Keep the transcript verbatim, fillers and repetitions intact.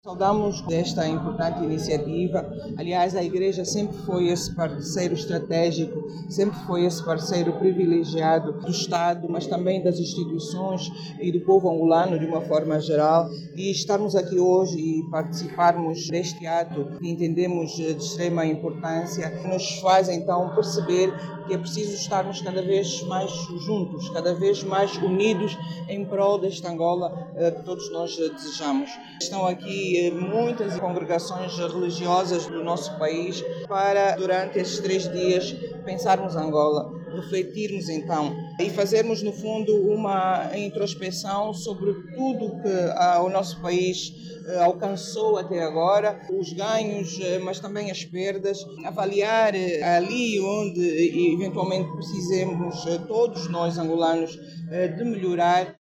Saudamos esta importante iniciativa. Aliás, a Igreja sempre foi esse parceiro estratégico, sempre foi esse parceiro privilegiado do Estado, mas também das instituições e do povo angolano de uma forma geral. E estarmos aqui hoje e participarmos deste ato que entendemos de extrema importância, nos faz então perceber que é preciso estarmos cada vez mais juntos, cada vez mais unidos em prol desta Angola que todos nós desejamos. Estão aqui muitas congregações religiosas do nosso país para, durante estes três dias, pensarmos Angola, refletirmos então e fazermos, no fundo, uma introspeção sobre tudo que ah, o nosso país ah, alcançou até agora, os ganhos, mas também as perdas, avaliar ah, ali onde eventualmente precisemos, ah, todos nós angolanos, ah, de melhorar.